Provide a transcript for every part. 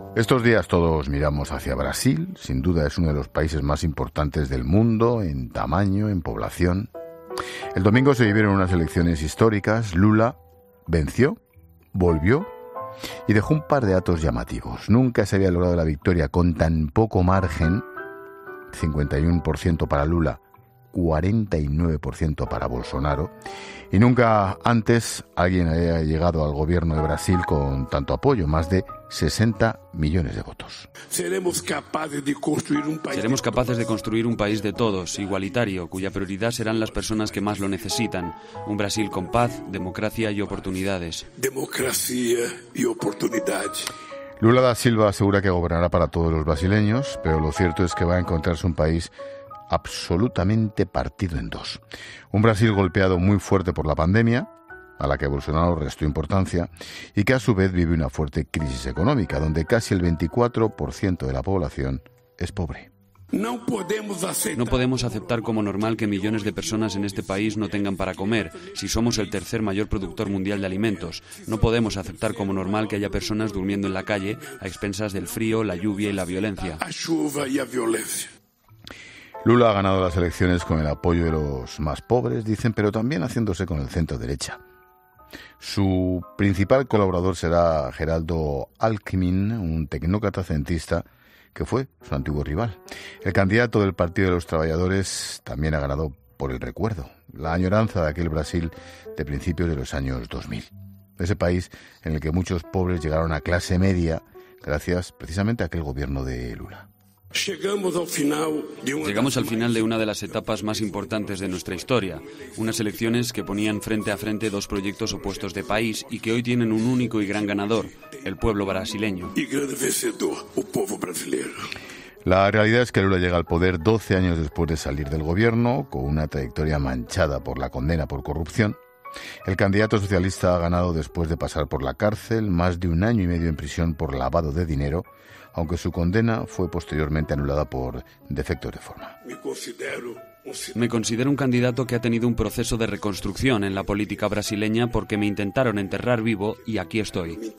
Estos días todos miramos hacia Brasil. Sin duda es uno de los países más importantes del mundo en tamaño, en población. El domingo se vivieron unas elecciones históricas. Lula venció, volvió y dejó un par de datos llamativos. Nunca se había logrado la victoria con tan poco margen, 51% para Lula, 49% para Bolsonaro, y nunca antes alguien había llegado al gobierno de Brasil con tanto apoyo, más de 60 millones de votos. Seremos capaces de construir un país de todos, igualitario, cuya prioridad serán las personas que más lo necesitan. Un Brasil con paz, democracia y oportunidades. Lula da Silva asegura que gobernará para todos los brasileños, pero lo cierto es que va a encontrarse un país absolutamente partido en dos. Un Brasil golpeado muy fuerte por la pandemia, a la que Bolsonaro restó importancia, y que a su vez vive una fuerte crisis económica, donde casi el 24% de la población es pobre. No podemos aceptar como normal que millones de personas en este país no tengan para comer, si somos el tercer mayor productor mundial de alimentos. No podemos aceptar como normal que haya personas durmiendo en la calle a expensas del frío, la lluvia y la violencia. Lula ha ganado las elecciones con el apoyo de los más pobres, dicen, pero también haciéndose con el centro derecha. Su principal colaborador será Geraldo Alckmin, un tecnócrata centrista que fue su antiguo rival. El candidato del Partido de los Trabajadores también ha ganado por el recuerdo, la añoranza de aquel Brasil de principios de los años 2000. Ese país en el que muchos pobres llegaron a clase media gracias precisamente a aquel gobierno de Lula. Llegamos al final de una de las etapas más importantes de nuestra historia, unas elecciones que ponían frente a frente dos proyectos opuestos de país y que hoy tienen un único y gran ganador, el pueblo brasileño. La realidad es que Lula llega al poder 12 años después de salir del gobierno, con una trayectoria manchada por la condena por corrupción. El candidato socialista ha ganado después de pasar por la cárcel, más de 1 año y medio en prisión por lavado de dinero, aunque su condena fue posteriormente anulada por defectos de forma. Me considero un candidato que ha tenido un proceso de reconstrucción en la política brasileña porque me intentaron enterrar vivo y aquí estoy.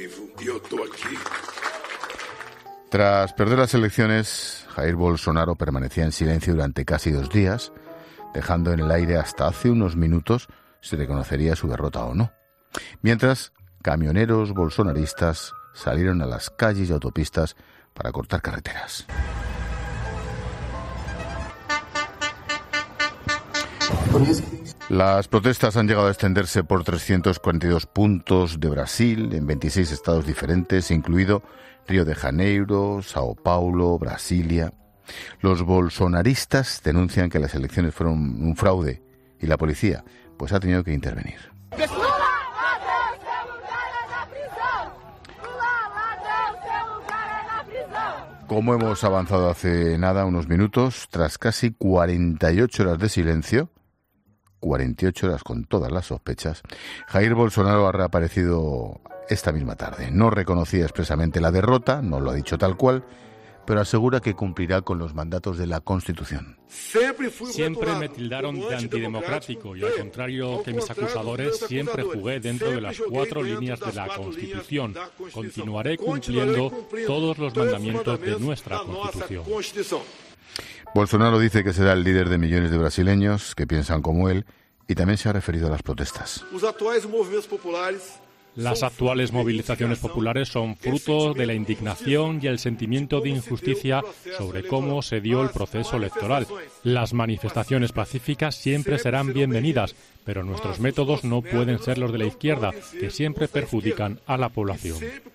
Tras perder las elecciones, Jair Bolsonaro permanecía en silencio durante casi 2 días, dejando en el aire hasta hace unos minutos si reconocería su derrota o no. Mientras, camioneros bolsonaristas salieron a las calles y autopistas para cortar carreteras. Las protestas han llegado a extenderse por 342 puntos de Brasil, en 26 estados diferentes, incluido Río de Janeiro, Sao Paulo, Brasilia. Los bolsonaristas denuncian que las elecciones fueron un fraude y la policía pues ha tenido que intervenir. Como hemos avanzado hace nada, unos minutos, tras casi 48 horas de silencio, 48 horas con todas las sospechas, Jair Bolsonaro ha reaparecido esta misma tarde. No reconocía expresamente la derrota, no lo ha dicho tal cual, pero asegura que cumplirá con los mandatos de la Constitución. Siempre me tildaron de antidemocrático y, al contrario que mis acusadores, siempre jugué dentro de las 4 líneas de la Constitución. Continuaré cumpliendo todos los mandamientos de nuestra Constitución. Bolsonaro dice que será el líder de millones de brasileños que piensan como él y también se ha referido a las protestas. Las actuales movilizaciones populares son fruto de la indignación y el sentimiento de injusticia sobre cómo se dio el proceso electoral. Las manifestaciones pacíficas siempre serán bienvenidas, pero nuestros métodos no pueden ser los de la izquierda, que siempre perjudican a la población.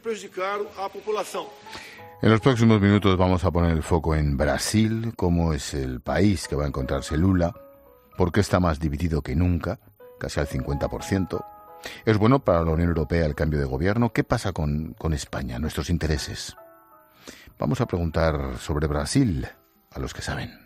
En los próximos minutos vamos a poner el foco en Brasil, cómo es el país que va a encontrarse Lula, por qué está más dividido que nunca, casi al 50%. ¿Es bueno para la Unión Europea el cambio de gobierno? ¿Qué pasa con España, nuestros intereses? Vamos a preguntar sobre Brasil a los que saben.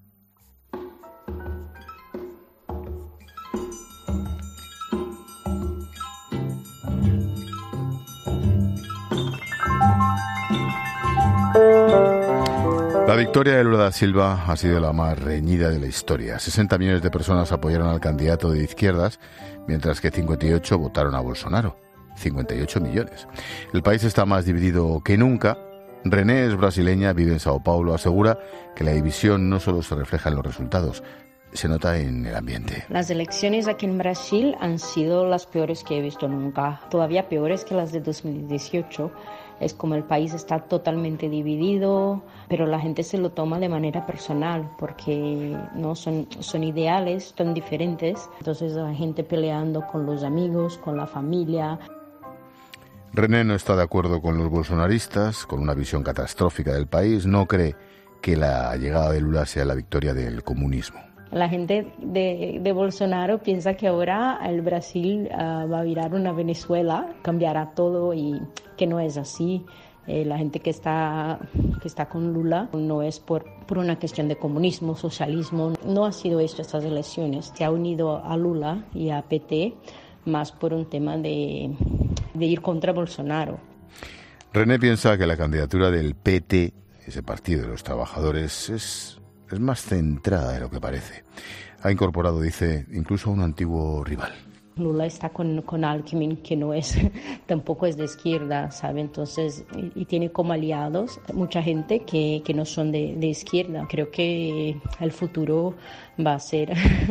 La victoria de Lula da Silva ha sido la más reñida de la historia. 60 millones de personas apoyaron al candidato de izquierdas, mientras que 58 votaron a Bolsonaro. 58 millones. El país está más dividido que nunca René es brasileña, vive en Sao Paulo, asegura que la división no solo se refleja en los resultados, se nota en el ambiente. Las elecciones aquí en Brasil han sido las peores que he visto nunca, todavía peores que las de 2018. Es como el país está totalmente dividido, pero la gente se lo toma de manera personal porque no son ideales tan diferentes. Entonces la gente peleando con los amigos, con la familia. René no está de acuerdo con los bolsonaristas, con una visión catastrófica del país. No cree que la llegada de Lula sea la victoria del comunismo. La gente de Bolsonaro piensa que ahora el Brasil va a virar una Venezuela, cambiará todo, y que no es así. La gente que está con Lula no es por una cuestión de comunismo, socialismo. No ha sido esto estas elecciones. Se ha unido a Lula y a PT más por un tema de ir contra Bolsonaro. René piensa que la candidatura del PT, ese partido de los trabajadores, es más centrada de lo que parece. Ha incorporado, dice, incluso a un antiguo rival. Lula está con Alckmin, que tampoco es de izquierda, ¿sabe? Entonces, y tiene como aliados mucha gente que no son de izquierda. Creo que el futuro va a ser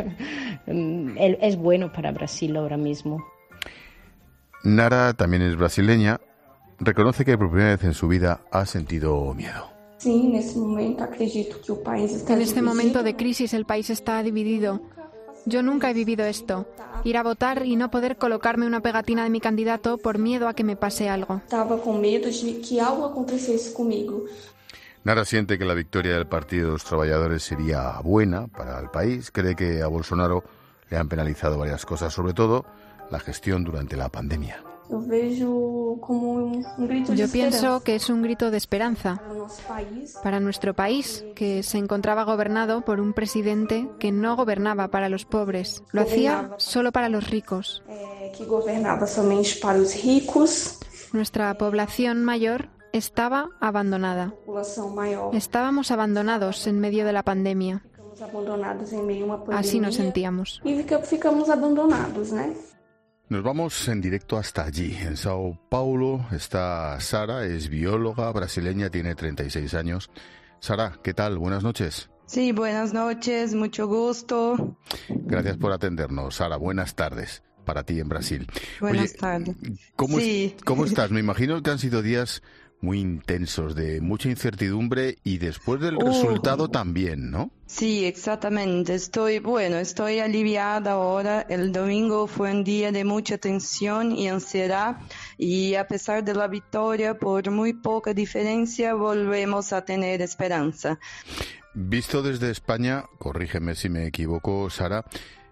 es bueno para Brasil ahora mismo. Nara también es brasileña. Reconoce que por primera vez en su vida ha sentido miedo. En este momento de crisis el país está dividido. Yo nunca he vivido esto. Ir a votar y no poder colocarme una pegatina de mi candidato por miedo a que me pase algo. Nara siente que la victoria del Partido de los Trabajadores sería buena para el país. Cree que a Bolsonaro le han penalizado varias cosas, sobre todo la gestión durante la pandemia. Yo pienso que es un grito de esperanza para nuestro país, que se encontraba gobernado por un presidente que no gobernaba para los pobres, lo hacía solo para los ricos. Nuestra población mayor estaba abandonada. Estábamos abandonados en medio de la pandemia. Así nos sentíamos. Nos vamos en directo hasta allí. En Sao Paulo está Sara, es bióloga brasileña, tiene 36 años. Sara, ¿qué tal? Buenas noches. Sí, buenas noches, mucho gusto. Gracias por atendernos, Sara. Buenas tardes para ti en Brasil. Buenas tardes. ¿Cómo estás? Me imagino que han sido días muy intensos, de mucha incertidumbre, y después del resultado también, ¿no? Sí, exactamente. Estoy aliviada ahora. El domingo fue un día de mucha tensión y ansiedad, y a pesar de la victoria, por muy poca diferencia, volvemos a tener esperanza. Visto desde España, corrígeme si me equivoco, Sara,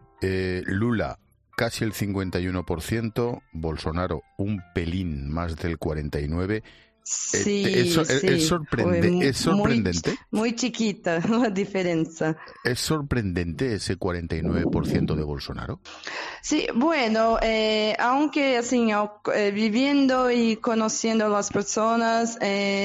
Lula casi el 51%, Bolsonaro un pelín más del 49%. Sí, es sorprendente. Muy chiquita la diferencia. ¿Es sorprendente ese 49% de Bolsonaro? Sí, bueno, aunque así, viviendo y conociendo a las personas,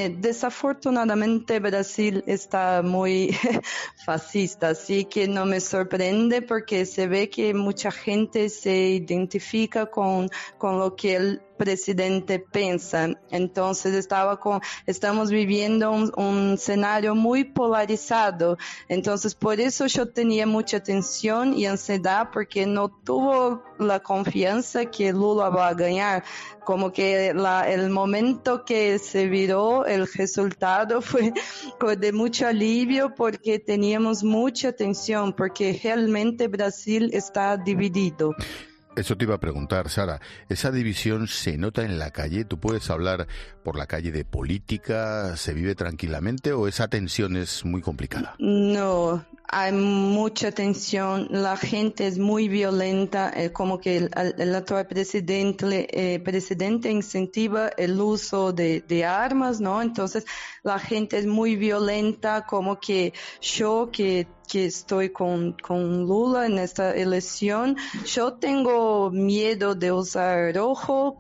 desafortunadamente Brasil está muy fascista, así que no me sorprende porque se ve que mucha gente se identifica con lo que el presidente piensa. Entonces estamos viviendo un escenario muy polarizado. Entonces por eso yo tenía mucha tensión y ansiedad, porque no tuvo la confianza que Lula va a ganar. Como que el momento que se viró el resultado fue de mucho alivio, porque teníamos mucha tensión, porque realmente Brasil está dividido. Eso te iba a preguntar, Sara. ¿Esa división se nota en la calle? ¿Tú puedes hablar por la calle de política? ¿Se vive tranquilamente o esa tensión es muy complicada? No, hay mucha tensión. La gente es muy violenta. Como que el actual presidente incentiva el uso de armas, ¿no? Entonces la gente es muy violenta. Como que yo que estoy con Lula en esta elección, yo tengo miedo de usar rojo,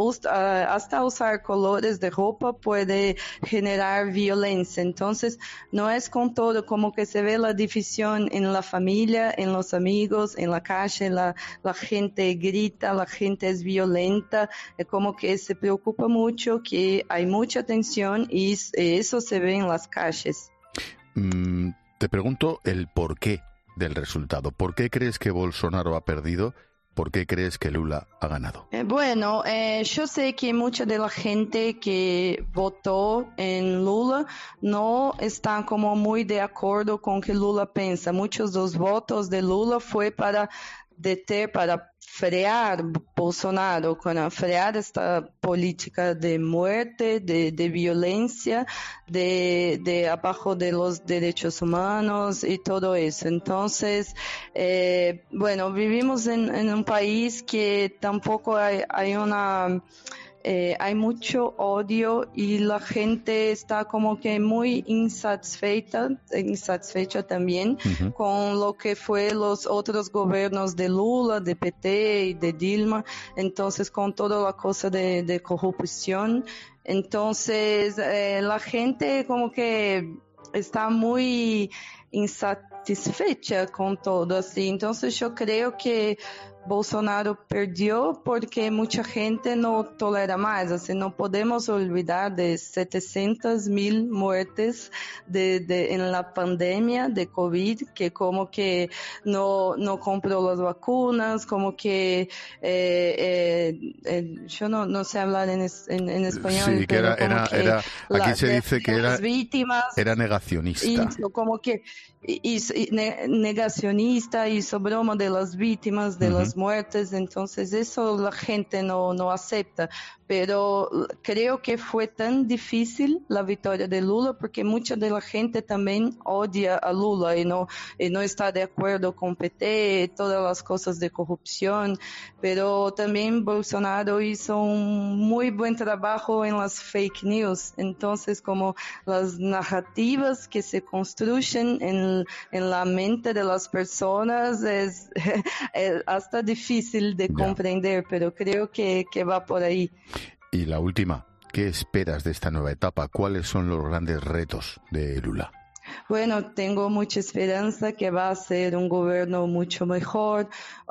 hasta usar colores de ropa puede generar violencia. Entonces no es con todo, como que se ve la dificultad corrupción en la familia, en los amigos, en la calle, la gente grita, la gente es violenta, como que se preocupa mucho, que hay mucha tensión y eso se ve en las calles. Te pregunto el porqué del resultado. ¿Por qué crees que Bolsonaro ha perdido? ¿Por qué crees que Lula ha ganado? Bueno, yo sé que mucha de la gente que votó en Lula no está como muy de acuerdo con que Lula piensa. Muchos de los votos de Lula fue para frear Bolsonaro, para frear esta política de muerte, de violencia, de abajo de los derechos humanos y todo eso. Entonces, bueno, vivimos en un país que tampoco hay mucho odio y la gente está como que muy insatisfecha también con lo que fue los otros gobiernos de Lula, de PT y de Dilma, entonces con toda la cosa de corrupción. Entonces la gente como que está muy insatisfecha con todo así. Entonces yo creo que Bolsonaro perdió porque mucha gente no tolera más. Así, no podemos olvidar de 700,000 muertes en la pandemia de COVID, que como que no compró las vacunas, como que yo no sé hablar en español. Sí, que era aquí se dice que era negacionista. Hizo como que negacionista, hizo broma de las víctimas, de las muertes, entonces eso la gente no acepta. Pero creo que fue tan difícil la victoria de Lula porque mucha de la gente también odia a Lula y no está de acuerdo con PT, todas las cosas de corrupción, pero también Bolsonaro hizo un muy buen trabajo en las fake news. Entonces, como las narrativas que se construyen en la mente de las personas es hasta difícil de comprender, pero creo que va por ahí. Y la última, ¿qué esperas de esta nueva etapa? ¿Cuáles son los grandes retos de Lula? Bueno, tengo mucha esperanza que va a ser un gobierno mucho mejor,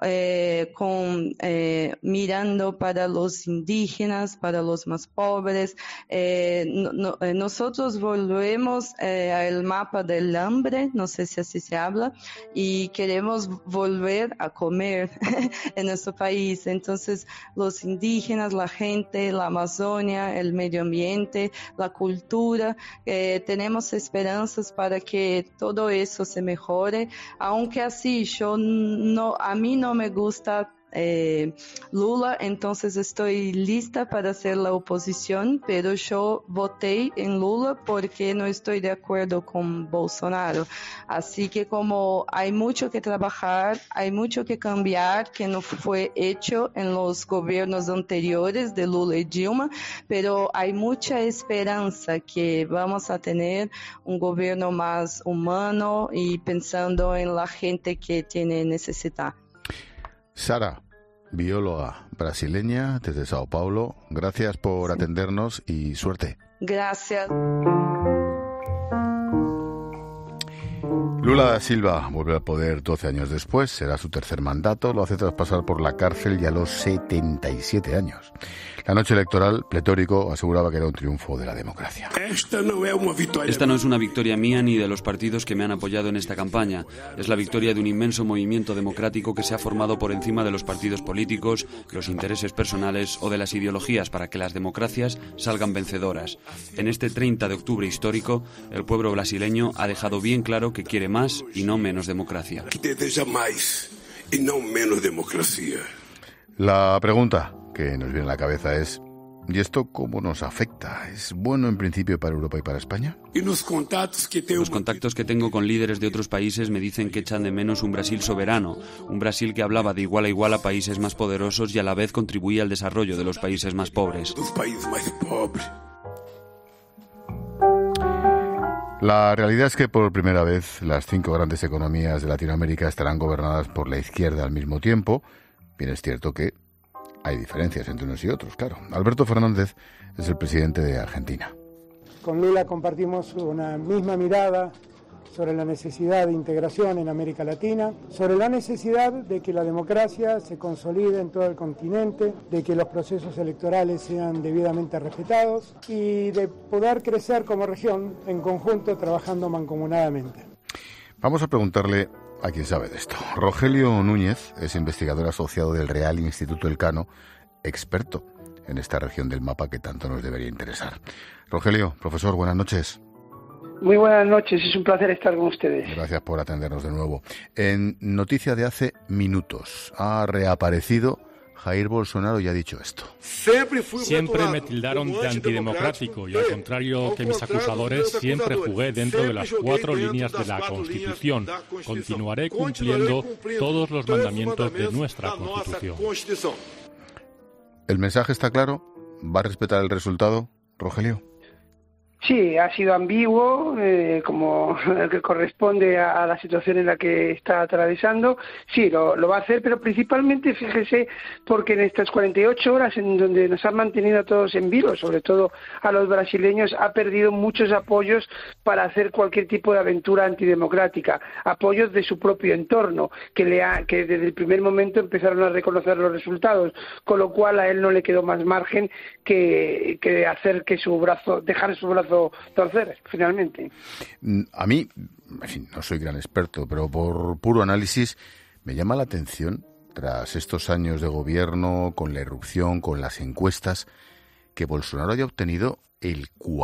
mirando para los indígenas, para los más pobres. Nosotros volvemos al mapa del hambre, no sé si así se habla, y queremos volver a comer en nuestro país. Entonces, los indígenas, la gente, la Amazonia, el medio ambiente, la cultura, tenemos esperanzas para que todo eso se mejore, aunque así a mí no me gusta Lula, entonces estoy lista para hacer la oposición, pero yo voté en Lula porque no estoy de acuerdo con Bolsonaro. Así que como hay mucho que trabajar, hay mucho que cambiar que no fue hecho en los gobiernos anteriores de Lula y Dilma, pero hay mucha esperanza que vamos a tener un gobierno más humano y pensando en la gente que tiene necesidad. Sara, bióloga brasileña desde Sao Paulo, gracias por atendernos y suerte. Gracias. Lula da Silva vuelve al poder 12 años después, será su tercer mandato, lo hace tras pasar por la cárcel ya a los 77 años. La noche electoral, pletórico, aseguraba que era un triunfo de la democracia. Esta no es una victoria mía ni de los partidos que me han apoyado en esta campaña. Es la victoria de un inmenso movimiento democrático que se ha formado por encima de los partidos políticos, los intereses personales o de las ideologías para que las democracias salgan vencedoras. En este 30 de octubre histórico, el pueblo brasileño ha dejado bien claro que quiere más y no menos democracia. Que deseja más y no menos democracia. La pregunta que nos viene a la cabeza es, ¿y esto cómo nos afecta? ¿Es bueno en principio para Europa y para España? Los contactos que tengo con líderes de otros países me dicen que echan de menos un Brasil soberano, un Brasil que hablaba de igual a igual a países más poderosos y a la vez contribuía al desarrollo de los países más pobres. La realidad es que por primera vez las 5 grandes economías de Latinoamérica estarán gobernadas por la izquierda al mismo tiempo. Bien, es cierto que hay diferencias entre unos y otros, claro. Alberto Fernández es el presidente de Argentina. Con Lula compartimos una misma mirada sobre la necesidad de integración en América Latina, sobre la necesidad de que la democracia se consolide en todo el continente, de que los procesos electorales sean debidamente respetados y de poder crecer como región en conjunto trabajando mancomunadamente. Vamos a preguntarle a quien sabe de esto. Rogelio Núñez es investigador asociado del Real Instituto Elcano, experto en esta región del mapa que tanto nos debería interesar. Rogelio, profesor, buenas noches. Muy buenas noches, es un placer estar con ustedes. Gracias por atendernos de nuevo. En noticia de hace minutos, ha reaparecido Jair Bolsonaro y ha dicho esto. Siempre me tildaron de antidemocrático y, al contrario que mis acusadores, siempre jugué dentro de las 4 líneas de la Constitución. Continuaré cumpliendo todos los mandamientos de nuestra Constitución. ¿El mensaje está claro? ¿Va a respetar el resultado, Rogelio? Sí, ha sido ambiguo, como que corresponde a la situación en la que está atravesando. Sí, lo va a hacer, pero principalmente, fíjese, porque en estas 48 horas en donde nos han mantenido a todos en vilo, sobre todo a los brasileños, ha perdido muchos apoyos para hacer cualquier tipo de aventura antidemocrática, apoyos de su propio entorno, que desde el primer momento empezaron a reconocer los resultados, con lo cual a él no le quedó más margen que hacer que dejar su brazo torcer, finalmente. A mí, en fin, no soy gran experto, pero por puro análisis me llama la atención, tras estos años de gobierno, con la irrupción, con las encuestas, que Bolsonaro haya obtenido el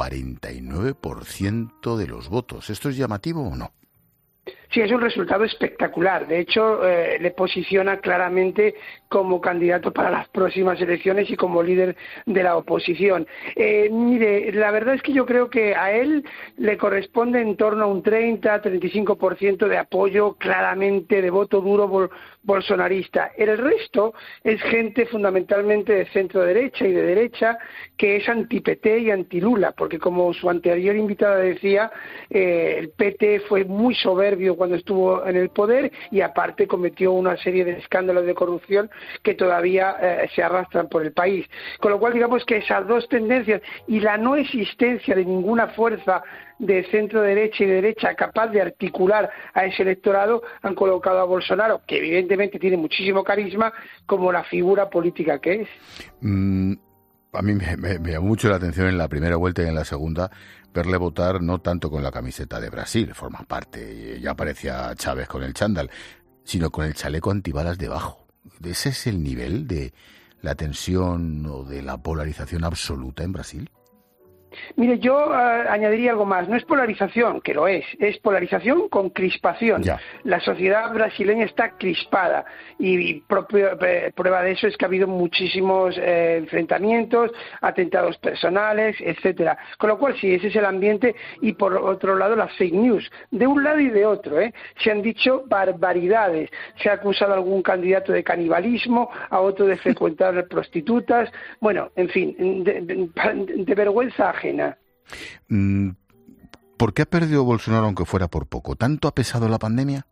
49% de los votos. ¿Esto es llamativo o no? Sí, es un resultado espectacular. De hecho, le posiciona claramente como candidato para las próximas elecciones y como líder de la oposición. Mire, la verdad es que yo creo que a él le corresponde en torno a un 30-35% de apoyo claramente de voto duro bolsonarista. El resto es gente fundamentalmente de centro-derecha y de derecha que es anti-PT y anti-Lula, porque como su anterior invitada decía, el PT fue muy soberbio cuando estuvo en el poder y aparte cometió una serie de escándalos de corrupción que todavía se arrastran por el país. Con lo cual digamos que esas dos tendencias y la no existencia de ninguna fuerza de centro derecha y de derecha capaz de articular a ese electorado han colocado a Bolsonaro, que evidentemente tiene muchísimo carisma, como la figura política que es. A mí me llamó mucho la atención en la primera vuelta y en la segunda verle votar no tanto con la camiseta de Brasil, forma parte, ya aparecía Chávez con el chándal, sino con el chaleco antibalas debajo. ¿Ese es el nivel de la tensión o de la polarización absoluta en Brasil? Mire, yo añadiría algo más. No es polarización, que lo es polarización con crispación. Ya. La sociedad brasileña está crispada y prueba de eso es que ha habido muchísimos enfrentamientos, atentados personales, etcétera. Con lo cual, sí, ese es el ambiente. Y por otro lado, las fake news. De un lado y de otro, se han dicho barbaridades. Se ha acusado a algún candidato de canibalismo, a otro de frecuentar prostitutas. Bueno, en fin, de vergüenza ajena. ¿Por qué ha perdido Bolsonaro aunque fuera por poco? ¿Tanto ha pesado la pandemia?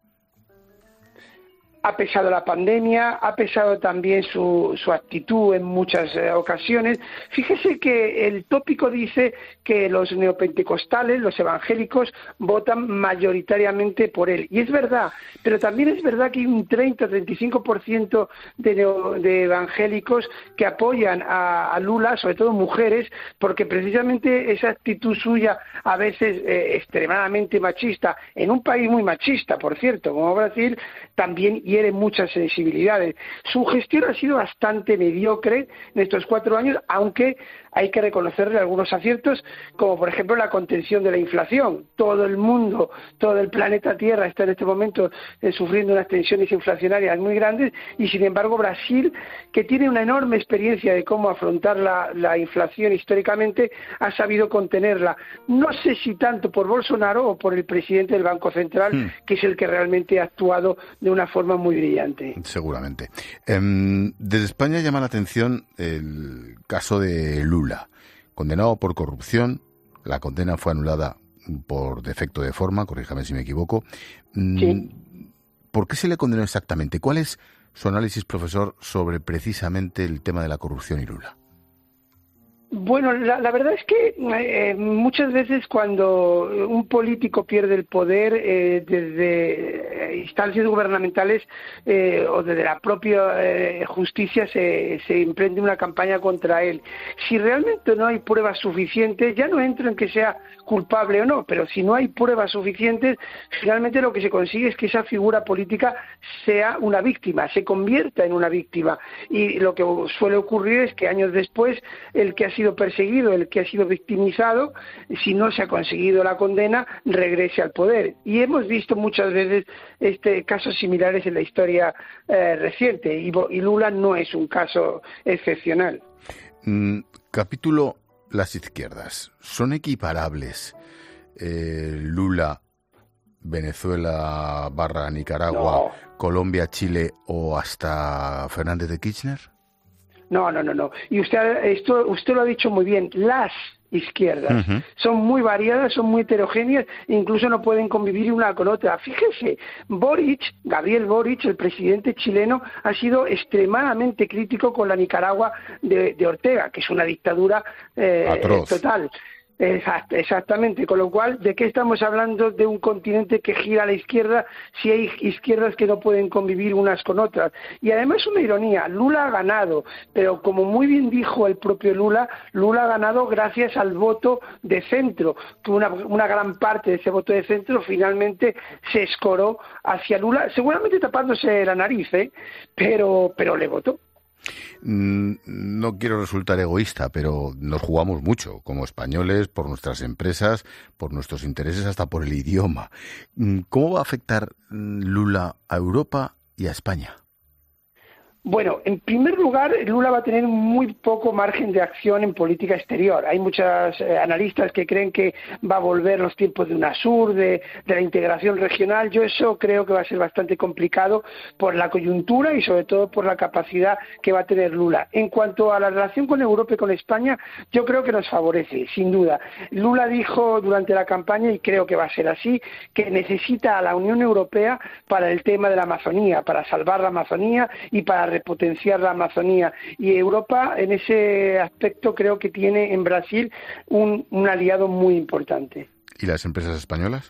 Ha pesado la pandemia, ha pesado también su actitud en muchas ocasiones. Fíjese que el tópico dice que los neopentecostales, los evangélicos, votan mayoritariamente por él. Y es verdad, pero también es verdad que hay un 30-35% de evangélicos que apoyan a Lula, sobre todo mujeres, porque precisamente esa actitud suya, a veces extremadamente machista, en un país muy machista, por cierto, como Brasil, también hiere muchas sensibilidades. Su gestión ha sido bastante mediocre en estos 4 años, aunque hay que reconocerle algunos aciertos, como por ejemplo la contención de la inflación. Todo el mundo, todo el planeta Tierra está en este momento sufriendo unas tensiones inflacionarias muy grandes y sin embargo Brasil, que tiene una enorme experiencia de cómo afrontar la inflación históricamente, ha sabido contenerla. No sé si tanto por Bolsonaro o por el presidente del Banco Central, que es el que realmente ha actuado de una forma muy brillante. Seguramente. Desde España llama la atención el caso de Lula. Condenado por corrupción, la condena fue anulada por defecto de forma, corríjame si me equivoco. Sí. ¿Por qué se le condenó exactamente? ¿Cuál es su análisis, profesor, sobre precisamente el tema de la corrupción y Lula? Bueno, la verdad es que muchas veces cuando un político pierde el poder desde instancias gubernamentales o desde la propia justicia se emprende una campaña contra él. Si realmente no hay pruebas suficientes, ya no entro en que sea culpable o no, pero si no hay pruebas suficientes, finalmente lo que se consigue es que esa figura política sea una víctima, se convierta en una víctima. Y lo que suele ocurrir es que años después el que ha sido perseguido, el que ha sido victimizado, si no se ha conseguido la condena, regrese al poder. Y hemos visto muchas veces casos similares en la historia reciente, y Lula no es un caso excepcional. Capítulo: las izquierdas. ¿Son equiparables Lula, Venezuela / Nicaragua, no, Colombia, Chile o hasta Fernández de Kirchner? No. Y usted lo ha dicho muy bien. Las izquierdas son muy variadas, son muy heterogéneas, e incluso no pueden convivir una con otra. Fíjese, Gabriel Boric, el presidente chileno, ha sido extremadamente crítico con la Nicaragua de Ortega, que es una dictadura total. Exactamente, con lo cual, ¿de qué estamos hablando de un continente que gira a la izquierda si hay izquierdas que no pueden convivir unas con otras? Y además una ironía, Lula ha ganado, pero como muy bien dijo el propio Lula ha ganado gracias al voto de centro, que una gran parte de ese voto de centro finalmente se escoró hacia Lula, seguramente tapándose la nariz, pero le votó. No quiero resultar egoísta, pero nos jugamos mucho como españoles, por nuestras empresas, por nuestros intereses, hasta por el idioma. ¿Cómo va a afectar Lula a Europa y a España? Bueno, en primer lugar, Lula va a tener muy poco margen de acción en política exterior. Hay muchos analistas que creen que va a volver los tiempos de UNASUR, de la integración regional. Yo eso creo que va a ser bastante complicado por la coyuntura y sobre todo por la capacidad que va a tener Lula. En cuanto a la relación con Europa y con España, yo creo que nos favorece, sin duda. Lula dijo durante la campaña, y creo que va a ser así, que necesita a la Unión Europea para el tema de la Amazonía, para salvar la Amazonía y para repotenciar la Amazonía, y Europa en ese aspecto creo que tiene en Brasil un aliado muy importante. ¿Y las empresas españolas?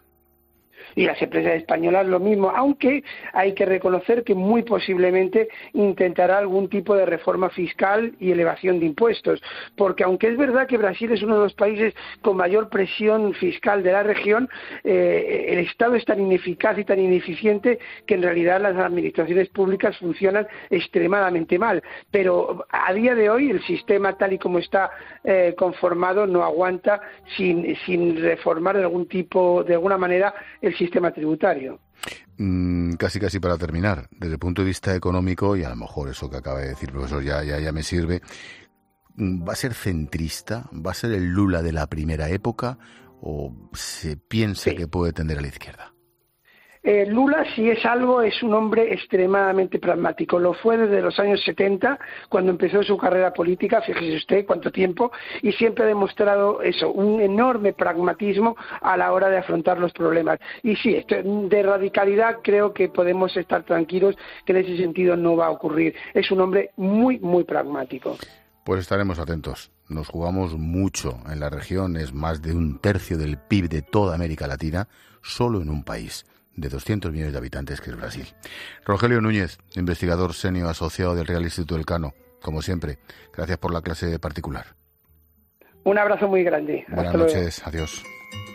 Y las empresas españolas lo mismo, aunque hay que reconocer que muy posiblemente intentará algún tipo de reforma fiscal y elevación de impuestos, porque aunque es verdad que Brasil es uno de los países con mayor presión fiscal de la región, el Estado es tan ineficaz y tan ineficiente que en realidad las administraciones públicas funcionan extremadamente mal, pero a día de hoy el sistema tal y como está conformado no aguanta sin reformar de alguna manera el sistema tributario. Casi para terminar, desde el punto de vista económico, y a lo mejor eso que acaba de decir el profesor ya me sirve, ¿va a ser centrista? ¿Va a ser el Lula de la primera época? ¿O se piensa que puede tender a la izquierda? Lula, si es algo, es un hombre extremadamente pragmático. Lo fue desde los años 70, cuando empezó su carrera política, fíjese usted cuánto tiempo, y siempre ha demostrado eso, un enorme pragmatismo a la hora de afrontar los problemas. Y sí, de radicalidad creo que podemos estar tranquilos que en ese sentido no va a ocurrir. Es un hombre muy, muy pragmático. Pues estaremos atentos. Nos jugamos mucho en la región, es más de 1/3 del PIB de toda América Latina, solo en un país de 200 millones de habitantes, que es Brasil. Rogelio Núñez, investigador senior asociado del Real Instituto Elcano. Como siempre, gracias por la clase particular. Un abrazo muy grande. Buenas noches, adiós.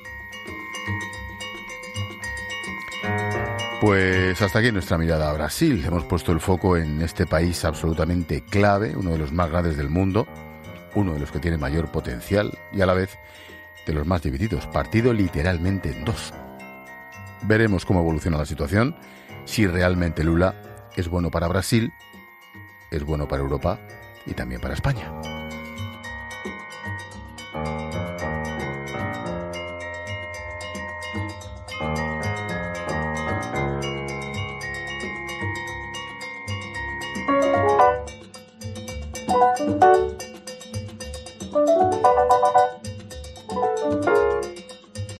Pues hasta aquí nuestra mirada a Brasil. Hemos puesto el foco en este país absolutamente clave, uno de los más grandes del mundo, uno de los que tiene mayor potencial y a la vez de los más divididos, partido literalmente en dos. Veremos cómo evoluciona la situación, si realmente Lula es bueno para Brasil, es bueno para Europa y también para España.